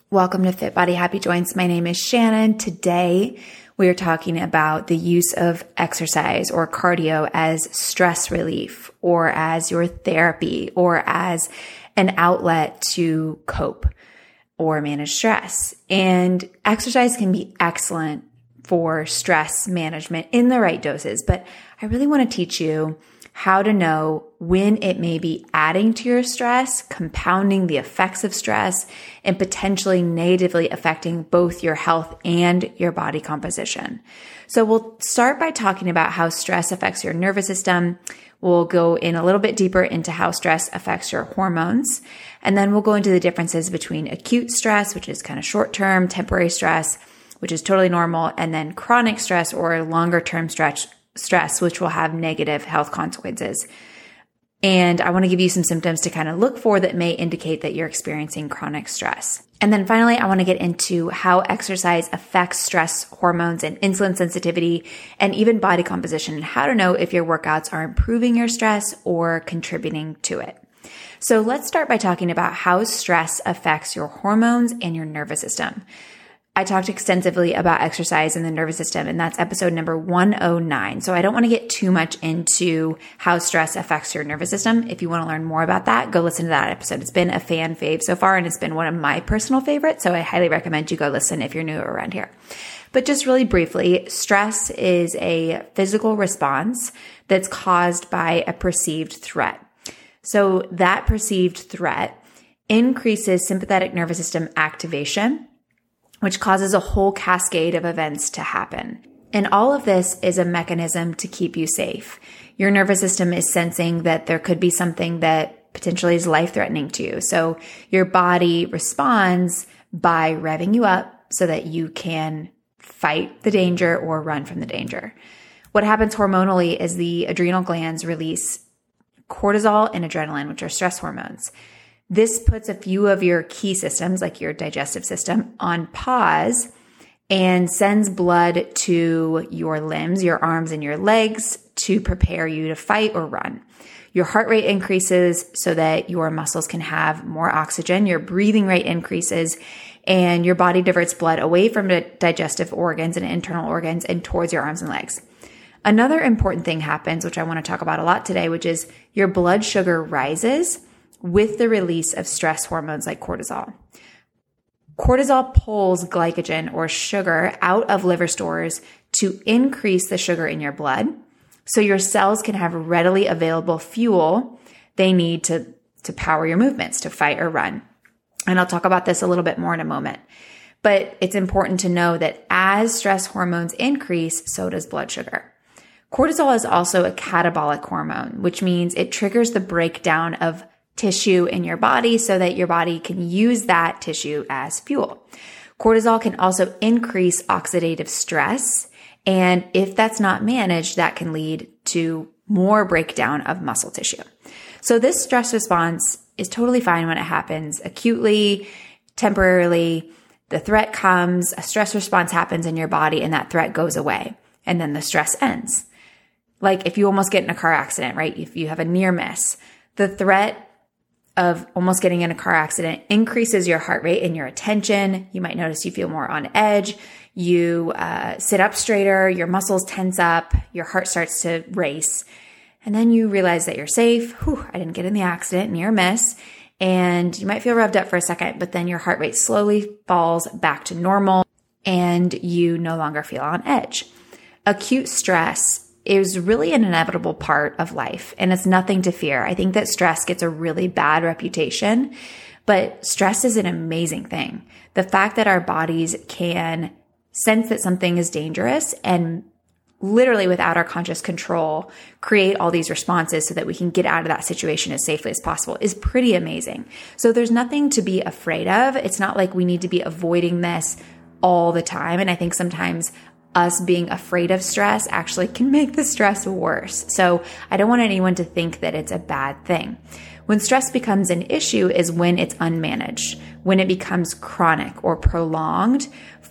Welcome to Fit Body Happy Joints. My name is Shannon. Today we are talking about the use of exercise or cardio as stress relief or as your therapy or as an outlet to cope or manage stress. And exercise can be excellent for stress management in the right doses, but I really want to teach you how to know when it may be adding to your stress, compounding the effects of stress, and potentially negatively affecting both your health and your body composition. So we'll start by talking about how stress affects your nervous system. We'll go in a little bit deeper into how stress affects your hormones. And then we'll go into the differences between acute stress, which is kind of short-term, temporary stress, which is totally normal, and then chronic stress or longer-term stress, which will have negative health consequences. And I want to give you some symptoms to kind of look for that may indicate that you're experiencing chronic stress. And then finally, I want to get into how exercise affects stress hormones and insulin sensitivity and even body composition, and how to know if your workouts are improving your stress or contributing to it. So let's start by talking about how stress affects your hormones and your nervous system. I talked extensively about exercise in the nervous system, and that's episode number 109. So I don't want to get too much into how stress affects your nervous system. If you want to learn more about that, go listen to that episode. It's been a fan fave so far, and it's been one of my personal favorites. So I highly recommend you go listen if you're new around here. But just really briefly, stress is a physical response that's caused by a perceived threat. So that perceived threat increases sympathetic nervous system activation, which causes a whole cascade of events to happen. And all of this is a mechanism to keep you safe. Your nervous system is sensing that there could be something that potentially is life-threatening to you. So your body responds by revving you up so that you can fight the danger or run from the danger. What happens hormonally is the adrenal glands release cortisol and adrenaline, which are stress hormones. This puts a few of your key systems, like your digestive system, on pause and sends blood to your limbs, your arms and your legs to prepare you to fight or run. Your heart rate increases so that your muscles can have more oxygen. Your breathing rate increases and your body diverts blood away from the digestive organs and internal organs and towards your arms and legs. Another important thing happens, which I want to talk about a lot today, which is your blood sugar rises with the release of stress hormones like cortisol. Cortisol pulls glycogen or sugar out of liver stores to increase the sugar in your blood so your cells can have readily available fuel they need to power your movements, to fight or run. And I'll talk about this a little bit more in a moment. But it's important to know that as stress hormones increase, so does blood sugar. Cortisol is also a catabolic hormone, which means it triggers the breakdown of tissue in your body so that your body can use that tissue as fuel. Cortisol can also increase oxidative stress. And if that's not managed, that can lead to more breakdown of muscle tissue. So this stress response is totally fine when it happens acutely, temporarily. The threat comes, a stress response happens in your body, and that threat goes away. And then the stress ends. Like if you almost get in a car accident, right? If you have a near miss, the threat of almost getting in a car accident increases your heart rate and your attention. You might notice you feel more on edge. You sit up straighter, your muscles tense up, your heart starts to race. And then you realize that you're safe. I didn't get in the accident, near miss. And you might feel revved up for a second, but then your heart rate slowly falls back to normal and you no longer feel on edge. Acute stress is really an inevitable part of life, and it's nothing to fear. I think that stress gets a really bad reputation, but stress is an amazing thing. The fact that our bodies can sense that something is dangerous and literally without our conscious control create all these responses so that we can get out of that situation as safely as possible is pretty amazing. So there's nothing to be afraid of. It's not like we need to be avoiding this all the time. And I think sometimes us being afraid of stress actually can make the stress worse. So I don't want anyone to think that it's a bad thing. When stress becomes an issue is when it's unmanaged, when it becomes chronic or prolonged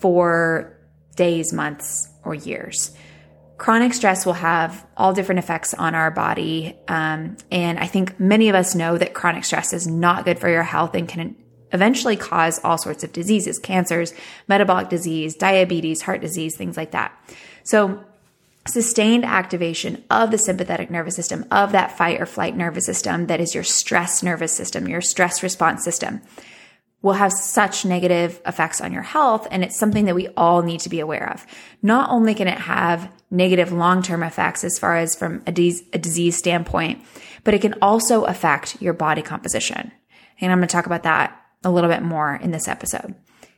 for days, months, or years. Chronic stress will have all different effects on our body. And I think many of us know that chronic stress is not good for your health and can eventually cause all sorts of diseases, cancers, metabolic disease, diabetes, heart disease, things like that. So sustained activation of the sympathetic nervous system, of that fight or flight nervous system that is your stress nervous system, your stress response system, will have such negative effects on your health. And it's something that we all need to be aware of. Not only can it have negative long-term effects as far as from a disease standpoint, but it can also affect your body composition. And I'm going to talk about that a little bit more in this episode.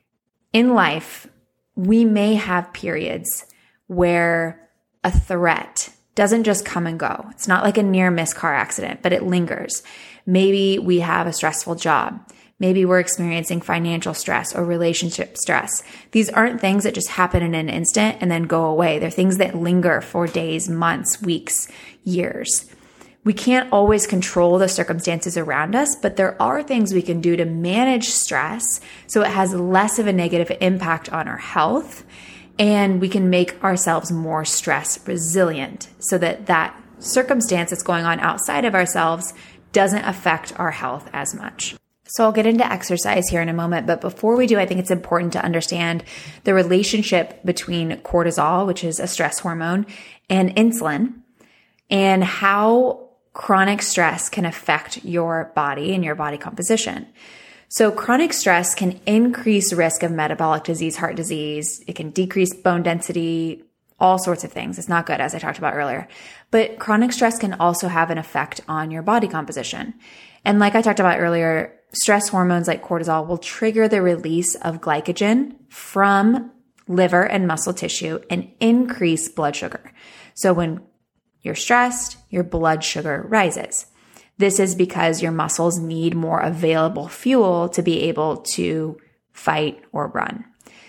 In life, we may have periods where a threat doesn't just come and go. It's not like a near miss car accident, but it lingers. Maybe we have a stressful job. Maybe we're experiencing financial stress or relationship stress. These aren't things that just happen in an instant and then go away. They're things that linger for days, months, weeks, years. We can't always control the circumstances around us, but there are things we can do to manage stress so it has less of a negative impact on our health, and we can make ourselves more stress resilient so that that circumstance that's going on outside of ourselves doesn't affect our health as much. So I'll get into exercise here in a moment, but before we do, I think it's important to understand the relationship between cortisol, which is a stress hormone, and insulin, and how chronic stress can affect your body and your body composition. So chronic stress can increase risk of metabolic disease, heart disease. It can decrease bone density, all sorts of things. It's not good, as I talked about earlier. But chronic stress can also have an effect on your body composition. And like I talked about earlier, stress hormones like cortisol will trigger the release of glycogen from liver and muscle tissue and increase blood sugar. So when you're stressed, your blood sugar rises. This is because your muscles need more available fuel to be able to fight or run.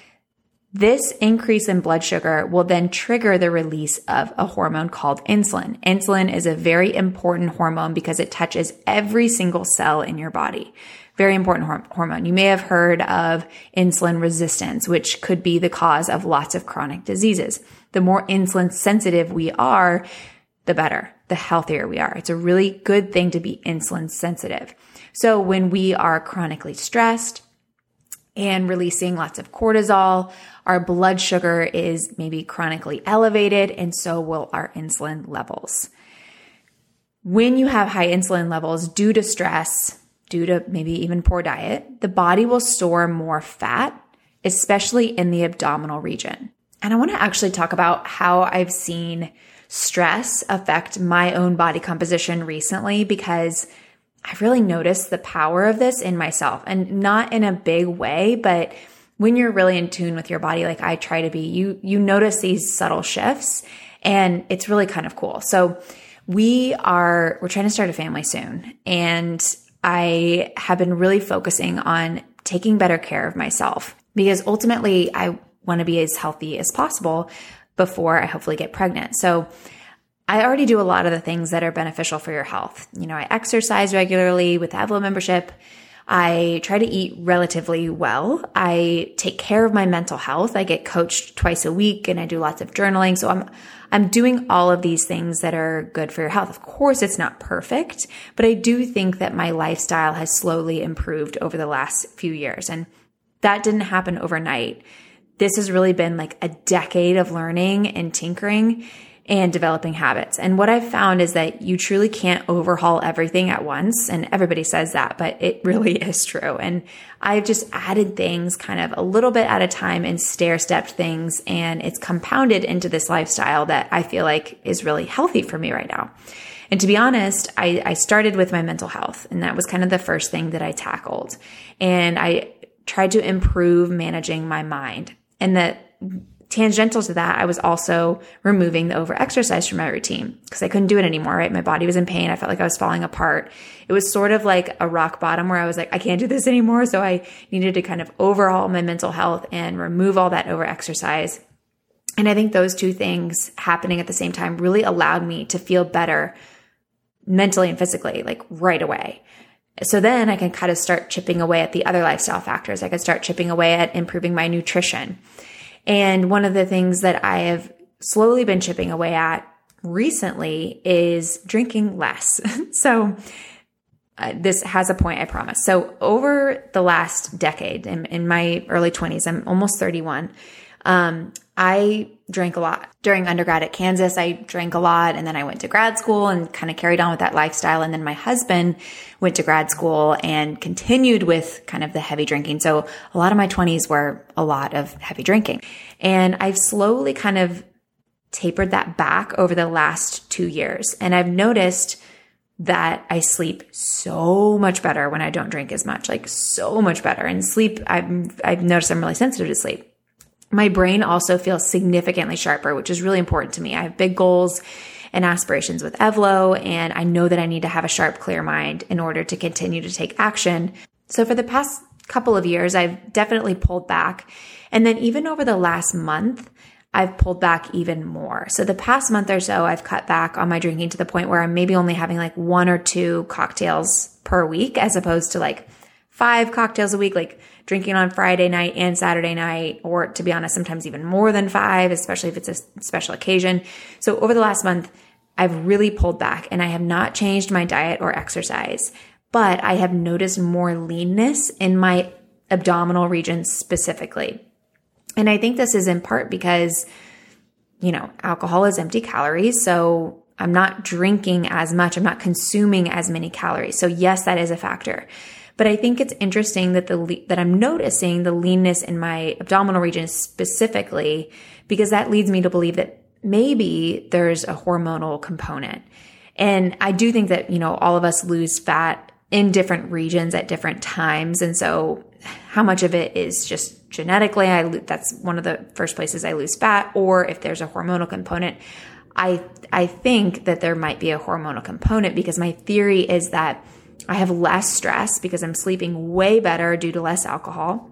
This increase in blood sugar will then trigger the release of a hormone called insulin. Insulin is a very important hormone because it touches every single cell in your body. Very important hormone. You may have heard of insulin resistance, which could be the cause of lots of chronic diseases. The more insulin sensitive we are, the better, the healthier we are. It's a really good thing to be insulin sensitive. So when we are chronically stressed and releasing lots of cortisol, our blood sugar is maybe chronically elevated, and so will our insulin levels. When you have high insulin levels due to stress, due to maybe even poor diet, the body will store more fat, especially in the abdominal region. And I want to actually talk about how I've seen stress affect my own body composition recently, because I've really noticed the power of this in myself, and not in a big way, but when you're really in tune with your body, like I try to be, you notice these subtle shifts, and it's really kind of cool. So we're trying to start a family soon, and I have been really focusing on taking better care of myself, because ultimately I want to be as healthy as possible before I hopefully get pregnant. So I already do a lot of the things that are beneficial for your health. You know, I exercise regularly with the Evlo membership. I try to eat relatively well. I take care of my mental health. I get coached twice a week, and I do lots of journaling. So I'm doing all of these things that are good for your health. Of course, it's not perfect, but I do think that my lifestyle has slowly improved over the last few years. And that didn't happen overnight. This has really been like a decade of learning and tinkering and developing habits. And what I've found is that you truly can't overhaul everything at once. And everybody says that, but it really is true. And I've just added things kind of a little bit at a time and stair-stepped things. And it's compounded into this lifestyle that I feel like is really healthy for me right now. And to be honest, I started with my mental health, and that was kind of the first thing that I tackled. And I tried to improve managing my mind. And that tangential to that, I was also removing the overexercise from my routine because I couldn't do it anymore, right? My body was in pain. I felt like I was falling apart. It was sort of like a rock bottom where I was like, I can't do this anymore. So I needed to kind of overhaul my mental health and remove all that overexercise. And I think those two things happening at the same time really allowed me to feel better mentally and physically, like right away. So then I can kind of start chipping away at the other lifestyle factors. I could start chipping away at improving my nutrition. And one of the things that I have slowly been chipping away at recently is drinking less. So this has a point, I promise. So over the last decade, in my early 20s, I'm almost 31, I drank a lot. During undergrad at Kansas, I drank a lot, and then I went to grad school and kind of carried on with that lifestyle. And then my husband went to grad school and continued with kind of the heavy drinking. So a lot of my 20s were a lot of heavy drinking. And I've slowly kind of tapered that back over the last 2 years. And I've noticed that I sleep so much better when I don't drink as much, like so much better. And sleep, I've noticed I'm really sensitive to sleep. My brain also feels significantly sharper, which is really important to me. I have big goals and aspirations with Evlo, and I know that I need to have a sharp, clear mind in order to continue to take action. So for the past couple of years, I've definitely pulled back. And then even over the last month, I've pulled back even more. So the past month or so, I've cut back on my drinking to the point where I'm maybe only having like 1 or 2 cocktails per week, as opposed to like 5 cocktails a week, like drinking on Friday night and Saturday night, or to be honest, sometimes even more than 5, especially if it's a special occasion. So over the last month, I've really pulled back, and I have not changed my diet or exercise, but I have noticed more leanness in my abdominal region specifically. And I think this is in part because, alcohol is empty calories. So I'm not drinking as much. I'm not consuming as many calories. So yes, that is a factor. But I think it's interesting that that I'm noticing the leanness in my abdominal region specifically, because that leads me to believe that maybe there's a hormonal component. And I do think that, all of us lose fat in different regions at different times. And so how much of it is just genetically, that's one of the first places I lose fat, or if there's a hormonal component, I think that there might be a hormonal component, because my theory is that I have less stress because I'm sleeping way better due to less alcohol.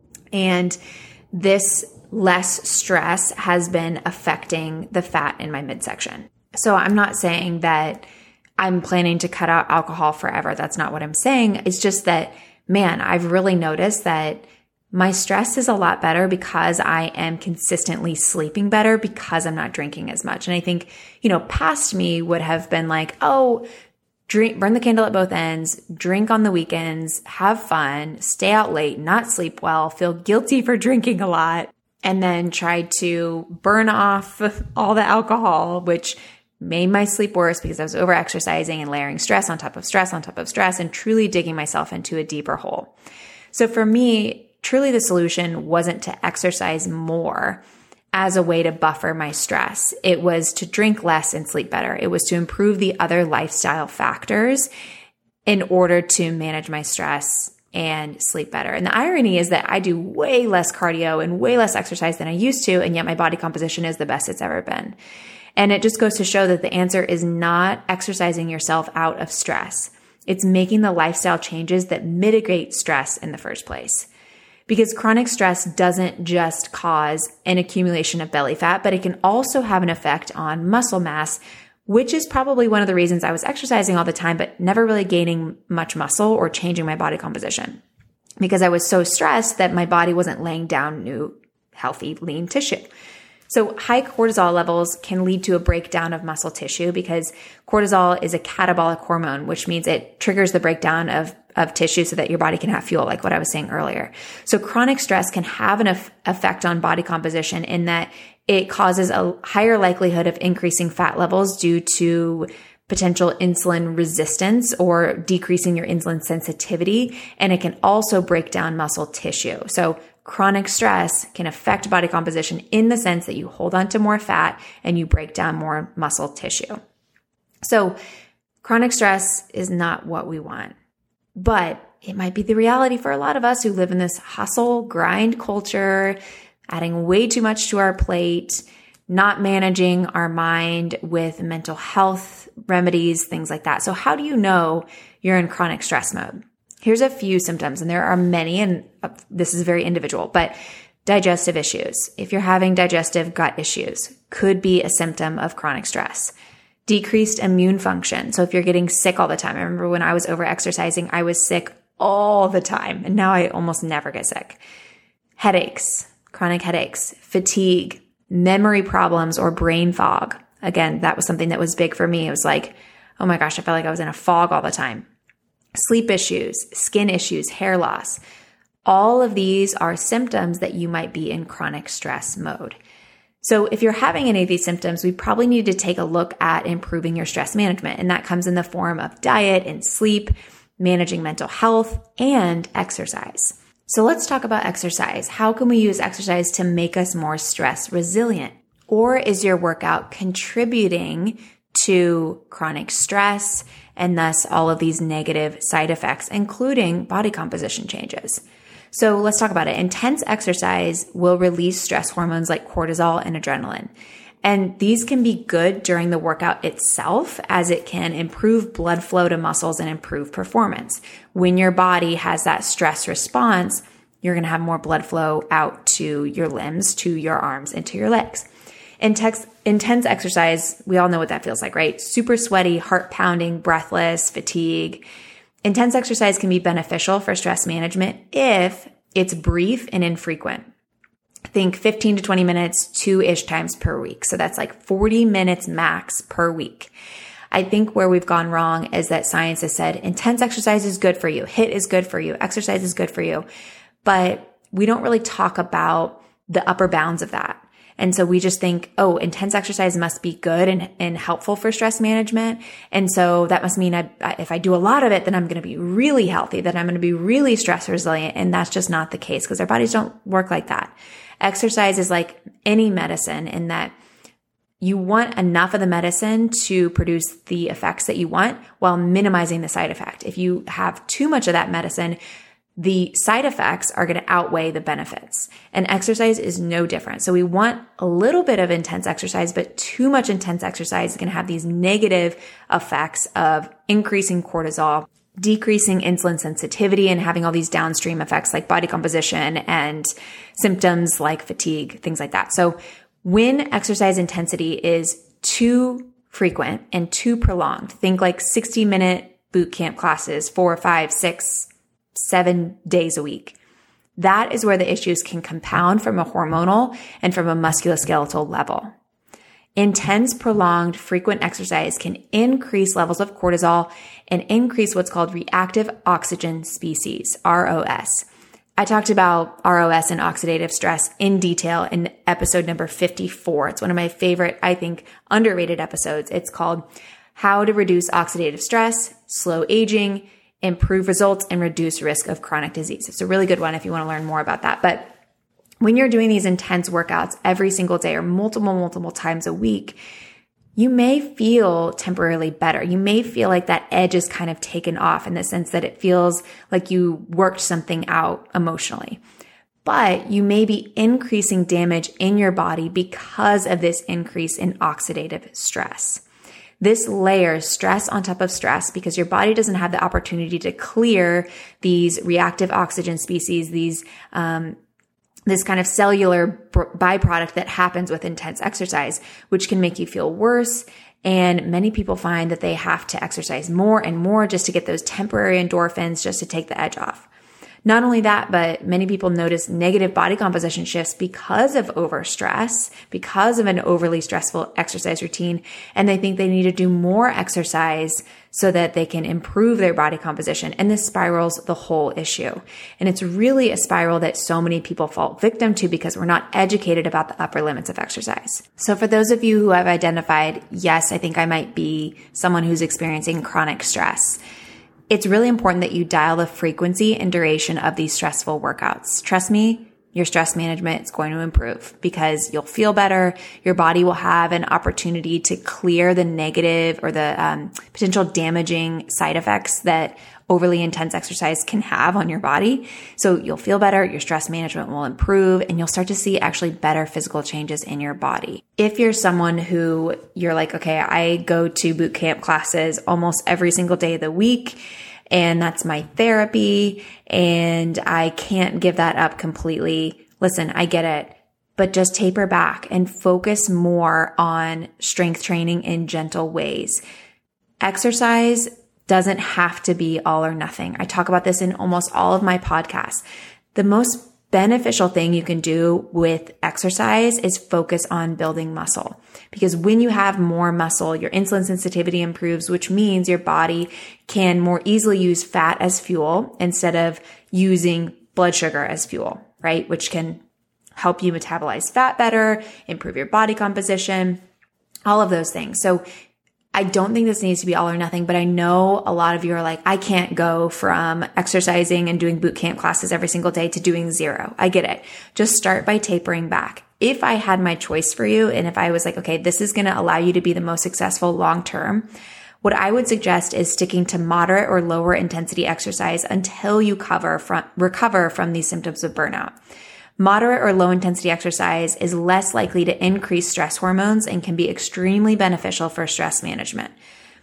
And this less stress has been affecting the fat in my midsection. So I'm not saying that I'm planning to cut out alcohol forever. That's not what I'm saying. It's just that, man, I've really noticed that my stress is a lot better because I am consistently sleeping better because I'm not drinking as much. And I think, past me would have been like, oh, burn the candle at both ends, drink on the weekends, have fun, stay out late, not sleep well, feel guilty for drinking a lot, and then try to burn off all the alcohol, which made my sleep worse because I was over exercising and layering stress on top of stress on top of stress and truly digging myself into a deeper hole. So for me, truly the solution wasn't to exercise more as a way to buffer my stress. It was to drink less and sleep better. It was to improve the other lifestyle factors in order to manage my stress and sleep better. And the irony is that I do way less cardio and way less exercise than I used to, and yet my body composition is the best it's ever been. And it just goes to show that the answer is not exercising yourself out of stress. It's making the lifestyle changes that mitigate stress in the first place. Because chronic stress doesn't just cause an accumulation of belly fat, but it can also have an effect on muscle mass, which is probably one of the reasons I was exercising all the time, but never really gaining much muscle or changing my body composition. Because I was so stressed that my body wasn't laying down new, healthy, lean tissue. So high cortisol levels can lead to a breakdown of muscle tissue because cortisol is a catabolic hormone, which means it triggers the breakdown of tissue so that your body can have fuel, like what I was saying earlier. So chronic stress can have an effect on body composition in that it causes a higher likelihood of increasing fat levels due to potential insulin resistance or decreasing your insulin sensitivity. And it can also break down muscle tissue. So chronic stress can affect body composition in the sense that you hold on to more fat and you break down more muscle tissue. So chronic stress is not what we want, but it might be the reality for a lot of us who live in this hustle, grind culture, adding way too much to our plate, not managing our mind with mental health remedies, things like that. So how do you know you're in chronic stress mode? Here's a few symptoms, and there are many, and this is very individual, but digestive issues. If you're having digestive gut issues, could be a symptom of chronic stress. Decreased immune function. So if you're getting sick all the time, I remember when I was over exercising, I was sick all the time, and now I almost never get sick. Headaches, chronic headaches, fatigue, memory problems, or brain fog. Again, that was something that was big for me. It was like, oh my gosh, I felt like I was in a fog all the time. sleep issues, skin issues, hair loss. All of these are symptoms that you might be in chronic stress mode. So if you're having any of these symptoms, we probably need to take a look at improving your stress management. And that comes in the form of diet and sleep, managing mental health, and exercise. So let's talk about exercise. How can we use exercise to make us more stress resilient? Or is your workout contributing to chronic stress and thus all of these negative side effects, including body composition changes? So let's talk about it. Intense exercise will release stress hormones like cortisol and adrenaline. And these can be good during the workout itself, as it can improve blood flow to muscles and improve performance. When your body has that stress response, you're going to have more blood flow out to your limbs, to your arms, and to your legs. Intense exercise, we all know what that feels like, right? Super sweaty, heart pounding, breathless, fatigue. Intense exercise can be beneficial for stress management if it's brief and infrequent. Think 15 to 20 minutes, 2-ish times per week. So that's like 40 minutes max per week. I think where we've gone wrong is that science has said intense exercise is good for you. HIIT is good for you. Exercise is good for you. But we don't really talk about the upper bounds of that. And so we just think, oh, intense exercise must be good and helpful for stress management. And so that must mean if I do a lot of it, then I'm going to be really healthy, then I'm going to be really stress resilient. And that's just not the case because our bodies don't work like that. Exercise is like any medicine in that you want enough of the medicine to produce the effects that you want while minimizing the side effect. If you have too much of that medicine, the side effects are going to outweigh the benefits. And exercise is no different. So we want a little bit of intense exercise, but too much intense exercise is going to have these negative effects of increasing cortisol, decreasing insulin sensitivity, and having all these downstream effects like body composition and symptoms like fatigue, things like that. So when exercise intensity is too frequent and too prolonged, think like 60-minute boot camp classes, 4, 5, 6, 7 days a week. That is where the issues can compound from a hormonal and from a musculoskeletal level. Intense, prolonged, frequent exercise can increase levels of cortisol and increase what's called reactive oxygen species, ROS. I talked about ROS and oxidative stress in detail in episode number 54. It's one of my favorite, I think, underrated episodes. It's called How to Reduce Oxidative Stress, Slow Aging, Improve Results, and Reduce Risk of Chronic Disease. It's a really good one if you want to learn more about that. But when you're doing these intense workouts every single day or multiple times a week, you may feel temporarily better. You may feel like that edge is kind of taken off in the sense that it feels like you worked something out emotionally. But you may be increasing damage in your body because of this increase in oxidative stress. This layers stress on top of stress because your body doesn't have the opportunity to clear these reactive oxygen species, this kind of cellular byproduct that happens with intense exercise, which can make you feel worse. And many people find that they have to exercise more and more just to get those temporary endorphins, just to take the edge off. Not only that, but many people notice negative body composition shifts because of overstress, because of an overly stressful exercise routine, and they think they need to do more exercise so that they can improve their body composition. And this spirals the whole issue. And it's really a spiral that so many people fall victim to because we're not educated about the upper limits of exercise. So for those of you who have identified, yes, I think I might be someone who's experiencing chronic stress, it's really important that you dial the frequency and duration of these stressful workouts. Trust me, your stress management is going to improve because you'll feel better. Your body will have an opportunity to clear the negative or the potential damaging side effects that overly intense exercise can have on your body. So you'll feel better, your stress management will improve, and you'll start to see actually better physical changes in your body. If you're someone who you're like, okay, I go to boot camp classes almost every single day of the week, and that's my therapy, and I can't give that up completely. Listen, I get it, but just taper back and focus more on strength training in gentle ways. Exercise doesn't have to be all or nothing. I talk about this in almost all of my podcasts. The most beneficial thing you can do with exercise is focus on building muscle. Because when you have more muscle, your insulin sensitivity improves, which means your body can more easily use fat as fuel instead of using blood sugar as fuel, right? Which can help you metabolize fat better, improve your body composition, all of those things. So I don't think this needs to be all or nothing, but I know a lot of you are like, I can't go from exercising and doing boot camp classes every single day to doing zero. I get it. Just start by tapering back. If I had my choice for you, and if I was like, okay, this is going to allow you to be the most successful long term, what I would suggest is sticking to moderate or lower intensity exercise until you recover from these symptoms of burnout. Moderate or low intensity exercise is less likely to increase stress hormones and can be extremely beneficial for stress management.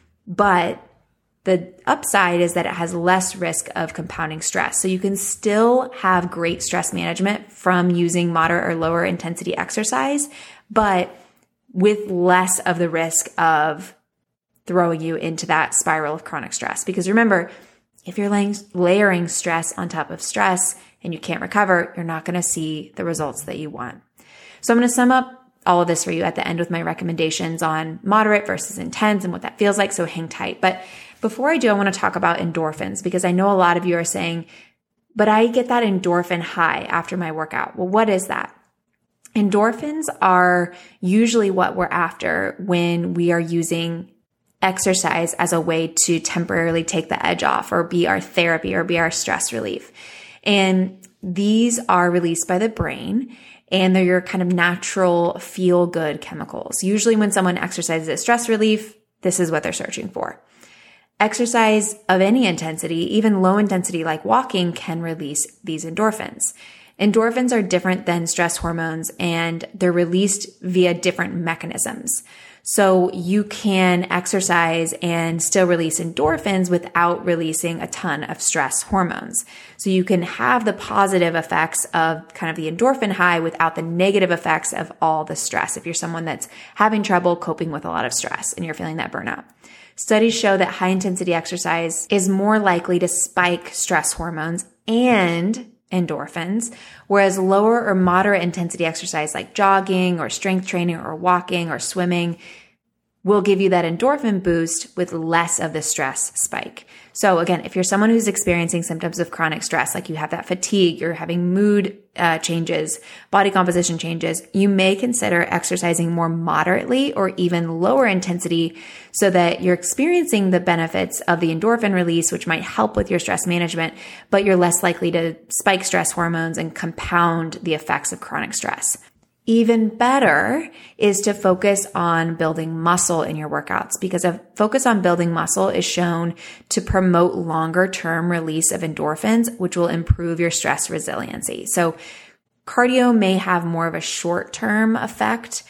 But the upside is that it has less risk of compounding stress. So you can still have great stress management from using moderate or lower intensity exercise, but with less of the risk of throwing you into that spiral of chronic stress. Because remember, if you're layering stress on top of stress and you can't recover, you're not going to see the results that you want. So I'm going to sum up all of this for you at the end with my recommendations on moderate versus intense and what that feels like. So hang tight. But before I do, I want to talk about endorphins, because I know a lot of you are saying, but I get that endorphin high after my workout. Well, what is that? Endorphins are usually what we're after when we are using exercise as a way to temporarily take the edge off or be our therapy or be our stress relief. And these are released by the brain, and they're your kind of natural feel-good chemicals. Usually when someone exercises as stress relief, this is what they're searching for. Exercise of any intensity, even low intensity like walking, can release these endorphins. Endorphins are different than stress hormones, and they're released via different mechanisms. So you can exercise and still release endorphins without releasing a ton of stress hormones. So you can have the positive effects of kind of the endorphin high without the negative effects of all the stress. If you're someone that's having trouble coping with a lot of stress and you're feeling that burnout. Studies show that high intensity exercise is more likely to spike stress hormones and endorphins, whereas lower or moderate intensity exercise like jogging or strength training or walking or swimming will give you that endorphin boost with less of the stress spike. So again, if you're someone who's experiencing symptoms of chronic stress, like you have that fatigue, you're having mood changes, body composition changes, you may consider exercising more moderately or even lower intensity so that you're experiencing the benefits of the endorphin release, which might help with your stress management, but you're less likely to spike stress hormones and compound the effects of chronic stress. Even better is to focus on building muscle in your workouts, because a focus on building muscle is shown to promote longer term release of endorphins, which will improve your stress resiliency. So cardio may have more of a short term effect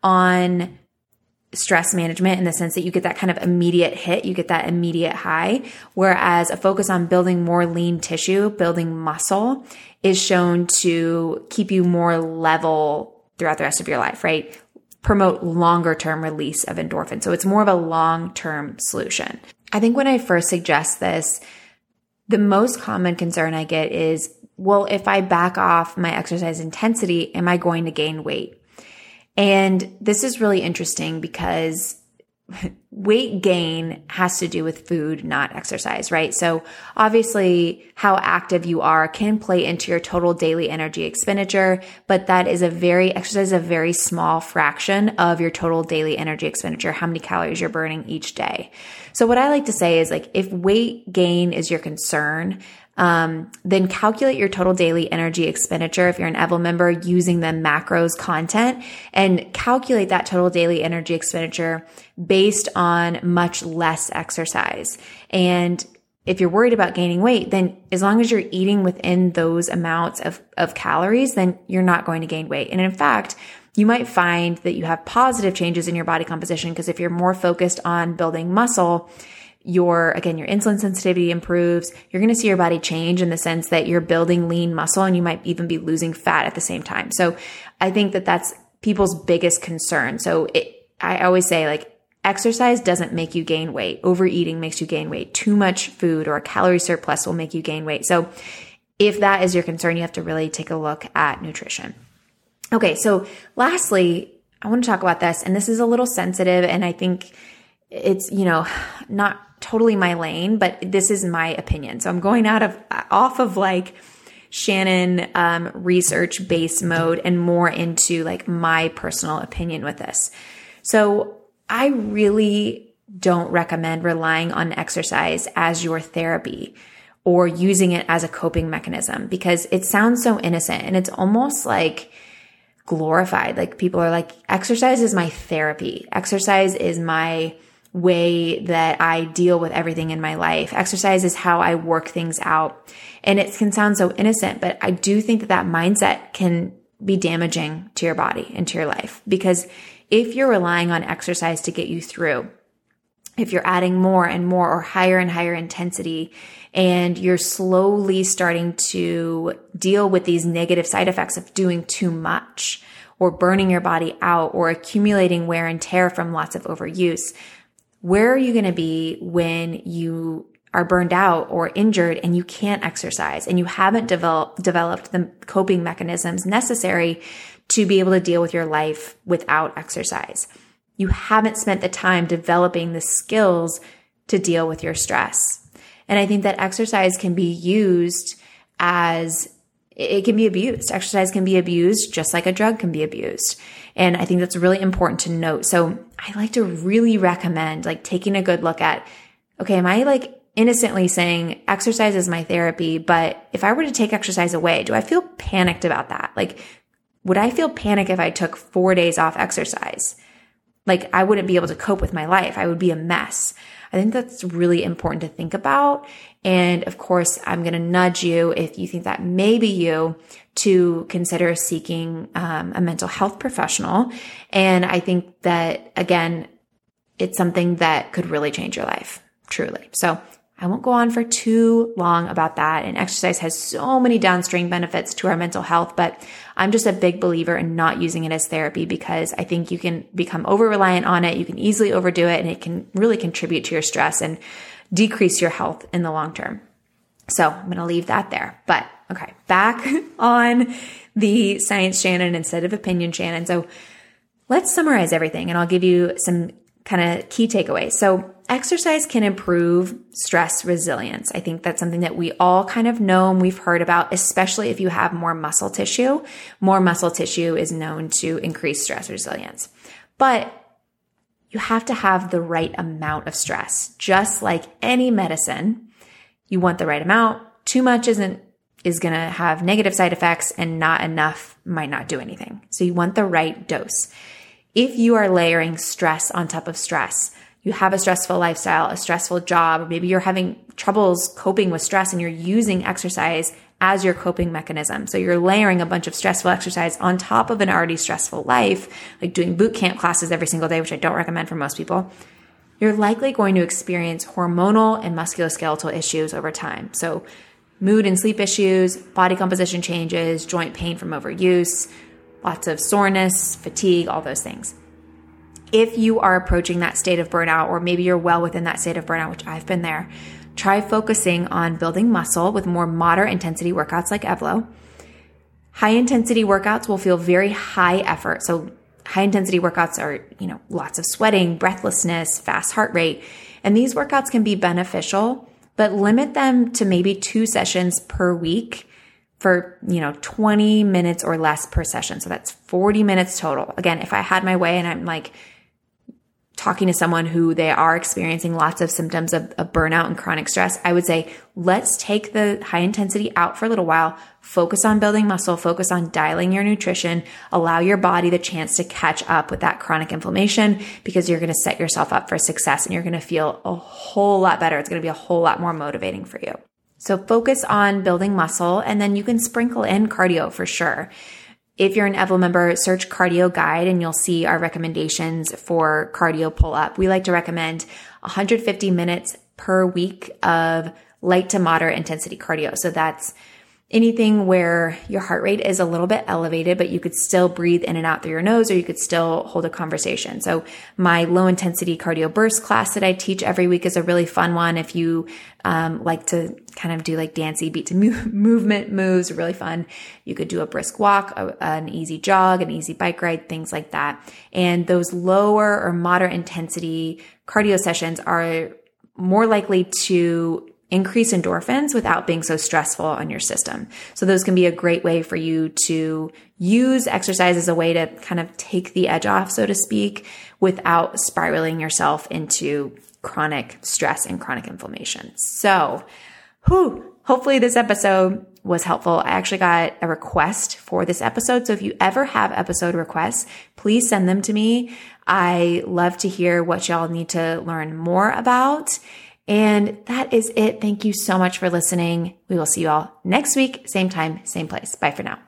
on stress management in the sense that you get that kind of immediate hit, you get that immediate high, whereas a focus on building more lean tissue, building muscle, is shown to keep you more level throughout the rest of your life, right? Promote longer term release of endorphins. So it's more of a long-term solution. I think when I first suggest this, the most common concern I get is, well, if I back off my exercise intensity, am I going to gain weight? And this is really interesting because weight gain has to do with food, not exercise, right? So obviously how active you are can play into your total daily energy expenditure, but exercise is a very small fraction of your total daily energy expenditure, how many calories you're burning each day. So what I like to say is, like, if weight gain is your concern, then calculate your total daily energy expenditure if you're an Evel member using the macros content, and calculate that total daily energy expenditure based on much less exercise. And if you're worried about gaining weight, then as long as you're eating within those amounts of calories, then you're not going to gain weight. And in fact, you might find that you have positive changes in your body composition, because if you're more focused on building muscle, your insulin sensitivity improves. You're going to see your body change in the sense that you're building lean muscle, and you might even be losing fat at the same time. So I think that that's people's biggest concern. So I always say, like, exercise doesn't make you gain weight. Overeating makes you gain weight. Too much food or a calorie surplus will make you gain weight. So if that is your concern, you have to really take a look at nutrition. Okay, so lastly, I want to talk about this, and this is a little sensitive, and I think it's, not totally my lane, but this is my opinion. So I'm going off of like Shannon research based mode and more into like my personal opinion with this. So I really don't recommend relying on exercise as your therapy or using it as a coping mechanism, because it sounds so innocent and it's almost like glorified. Like people are like, exercise is my therapy. Exercise is my way that I deal with everything in my life. Exercise is how I work things out. And it can sound so innocent, but I do think that mindset can be damaging to your body and to your life, because if you're relying on exercise to get you through, if you're adding more and more or higher and higher intensity, and you're slowly starting to deal with these negative side effects of doing too much or burning your body out or accumulating wear and tear from lots of overuse, where are you going to be when you are burned out or injured and you can't exercise and you haven't developed the coping mechanisms necessary to be able to deal with your life without exercise? You haven't spent the time developing the skills to deal with your stress. And I think that exercise can be used it can be abused. Exercise can be abused just like a drug can be abused. And I think that's really important to note. So I like to really recommend like taking a good look at, okay, am I like innocently saying exercise is my therapy, but if I were to take exercise away, do I feel panicked about that? Like, would I feel panic if I took 4 days off exercise? Like I wouldn't be able to cope with my life. I would be a mess. I think that's really important to think about. And of course, I'm going to nudge you, if you think that may be you, to consider seeking a mental health professional. And I think that, again, it's something that could really change your life, truly. So I won't go on for too long about that. And exercise has so many downstream benefits to our mental health, but I'm just a big believer in not using it as therapy, because I think you can become over-reliant on it. You can easily overdo it, and it can really contribute to your stress and decrease your health in the long term. So I'm going to leave that there. But okay, back on the science Shannon instead of opinion Shannon. So let's summarize everything, and I'll give you some kind of key takeaways. So exercise can improve stress resilience. I think that's something that we all kind of know and we've heard about, especially if you have more muscle tissue. More muscle tissue is known to increase stress resilience. But you have to have the right amount of stress. Just like any medicine, you want the right amount. Too much is going to have negative side effects, and not enough might not do anything. So you want the right dose. If you are layering stress on top of stress, you have a stressful lifestyle, a stressful job, or maybe you're having troubles coping with stress and you're using exercise as your coping mechanism. So you're layering a bunch of stressful exercise on top of an already stressful life, like doing boot camp classes every single day, which I don't recommend for most people. You're likely going to experience hormonal and musculoskeletal issues over time. So mood and sleep issues, body composition changes, joint pain from overuse, lots of soreness, fatigue, all those things. If you are approaching that state of burnout, or maybe you're well within that state of burnout, which I've been there, try focusing on building muscle with more moderate intensity workouts like Evlo. High intensity workouts will feel very high effort. So high intensity workouts are, lots of sweating, breathlessness, fast heart rate. And these workouts can be beneficial, but limit them to maybe 2 sessions per week for, 20 minutes or less per session. So that's 40 minutes total. Again, if I had my way and I'm like talking to someone who they are experiencing lots of symptoms of burnout and chronic stress, I would say, let's take the high intensity out for a little while, focus on building muscle, focus on dialing your nutrition, allow your body the chance to catch up with that chronic inflammation, because you're going to set yourself up for success and you're going to feel a whole lot better. It's going to be a whole lot more motivating for you. So focus on building muscle, and then you can sprinkle in cardio for sure. If you're an Evlo member, search cardio guide and you'll see our recommendations for cardio pull up. We like to recommend 150 minutes per week of light to moderate intensity cardio. So that's anything where your heart rate is a little bit elevated, but you could still breathe in and out through your nose, or you could still hold a conversation. So my low intensity cardio burst class that I teach every week is a really fun one. If you like to kind of do like dancey beat to movement moves, really fun. You could do a brisk walk, an easy jog, an easy bike ride, things like that. And those lower or moderate intensity cardio sessions are more likely to increase endorphins without being so stressful on your system. So those can be a great way for you to use exercise as a way to kind of take the edge off, so to speak, without spiraling yourself into chronic stress and chronic inflammation. So, hopefully this episode was helpful. I actually got a request for this episode. So if you ever have episode requests, please send them to me. I love to hear what y'all need to learn more about. And that is it. Thank you so much for listening. We will see you all next week, same time, same place. Bye for now.